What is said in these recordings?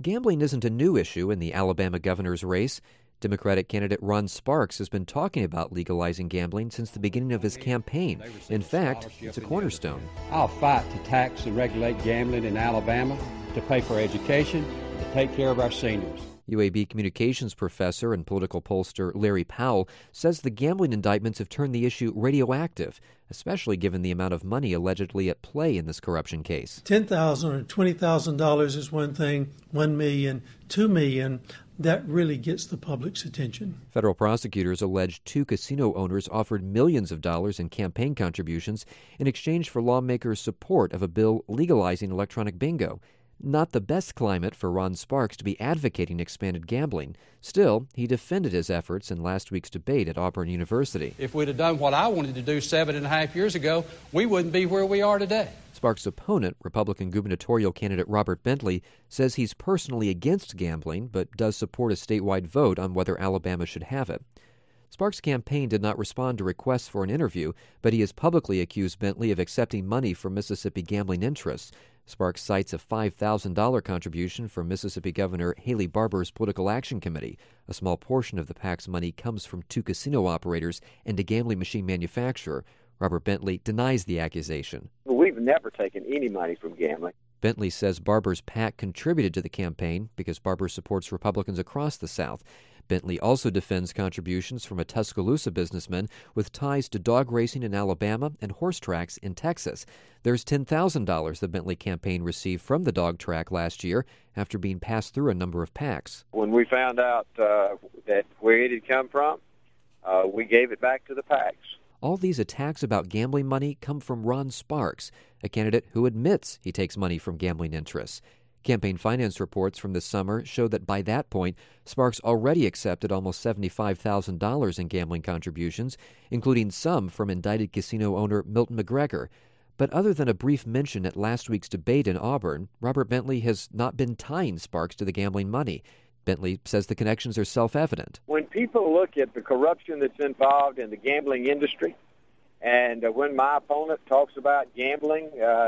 Gambling isn't a new issue in the Alabama governor's race. Democratic candidate Ron Sparks has been talking about legalizing gambling since the beginning of his campaign. In fact, it's a cornerstone. I'll fight to tax and regulate gambling in Alabama, to pay for education, to take care of our seniors. UAB communications professor and political pollster Larry Powell says the gambling indictments have turned the issue radioactive, especially given the amount of money allegedly at play in this corruption case. $10,000 or $20,000 is one thing, $1 million, $2 million. That really gets the public's attention. Federal prosecutors allege 2 casino owners offered millions of dollars in campaign contributions in exchange for lawmakers' support of a bill legalizing electronic bingo. Not the best climate for Ron Sparks to be advocating expanded gambling. Still, he defended his efforts in last week's debate at Auburn University. If we'd have done what I wanted to do 7.5 years ago, we wouldn't be where we are today. Sparks' opponent, Republican gubernatorial candidate Robert Bentley, says he's personally against gambling but does support a statewide vote on whether Alabama should have it. Sparks' campaign did not respond to requests for an interview, but he has publicly accused Bentley of accepting money from Mississippi gambling interests. Sparks cites a $5,000 contribution from Mississippi Governor Haley Barbour's Political Action Committee. A small portion of the PAC's money comes from 2 casino operators and a gambling machine manufacturer. Robert Bentley denies the accusation. We've never taken any money from gambling. Bentley says Barbour's PAC contributed to the campaign because Barbour supports Republicans across the South. Bentley also defends contributions from a Tuscaloosa businessman with ties to dog racing in Alabama and horse tracks in Texas. There's $10,000 the Bentley campaign received from the dog track last year after being passed through a number of PACs. When we found out that where it had come from, we gave it back to the PACs. All these attacks about gambling money come from Ron Sparks, a candidate who admits he takes money from gambling interests. Campaign finance reports from this summer show that by that point, Sparks already accepted almost $75,000 in gambling contributions, including some from indicted casino owner Milton McGregor. But other than a brief mention at last week's debate in Auburn, Robert Bentley has not been tying Sparks to the gambling money. Bentley says the connections are self-evident. When people look at the corruption that's involved in the gambling industry, and when my opponent talks about gambling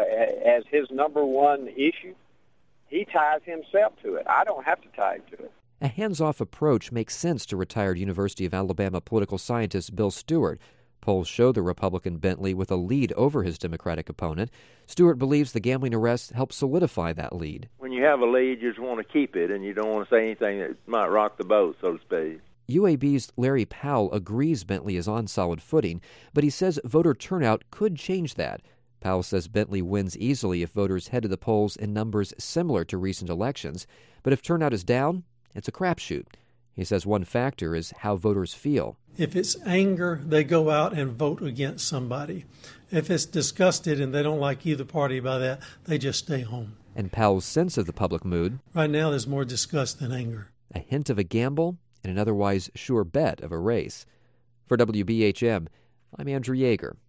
as his number one issue, he ties himself to it. I don't have to tie him to it. A hands-off approach makes sense to retired University of Alabama political scientist Bill Stewart. Polls show the Republican Bentley with a lead over his Democratic opponent. Stewart believes the gambling arrest helps solidify that lead. When you have a lead, you just want to keep it, and you don't want to say anything that might rock the boat, so to speak. UAB's Larry Powell agrees Bentley is on solid footing, but he says voter turnout could change that. Powell says Bentley wins easily if voters head to the polls in numbers similar to recent elections, but if turnout is down, it's a crapshoot. He says one factor is how voters feel. If it's anger, they go out and vote against somebody. If it's disgusted and they don't like either party by that, they just stay home. And Powell's sense of the public mood? Right now, there's more disgust than anger. A hint of a gamble and an otherwise sure bet of a race. For WBHM, I'm Andrew Yeager.